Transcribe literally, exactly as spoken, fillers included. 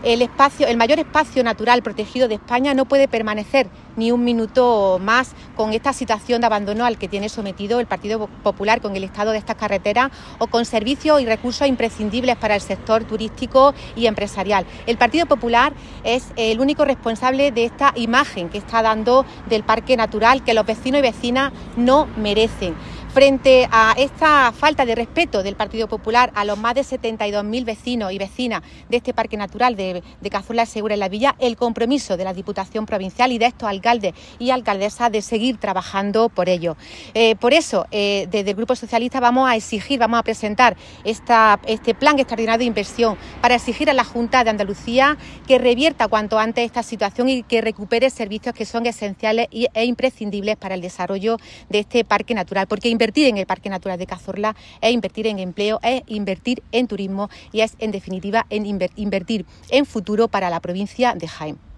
el espacio, el mayor espacio natural protegido de España no puede permanecer ni un minuto más con esta situación de abandono al que tiene sometido el Partido Popular con el estado de estas carreteras o con servicios y recursos imprescindibles para el sector turístico y empresarial. El Partido Popular es el único responsable de esta imagen que está dando del parque natural que los vecinos y vecinas no merecen. Frente a esta falta de respeto del Partido Popular a los más de setenta y dos mil vecinos y vecinas de este parque natural de, de Cazorla del Segura en la Villa, el compromiso de la Diputación Provincial y de estos alcaldes y alcaldesas de seguir trabajando por ello. Eh, por eso, eh, desde el Grupo Socialista vamos a exigir, vamos a presentar esta, este plan extraordinario de inversión para exigir a la Junta de Andalucía que revierta cuanto antes esta situación y que recupere servicios que son esenciales e imprescindibles para el desarrollo de este parque natural, porque invertir en el Parque Natural de Cazorla es invertir en empleo, es invertir en turismo y es, en definitiva, en invertir en futuro para la provincia de Jaén.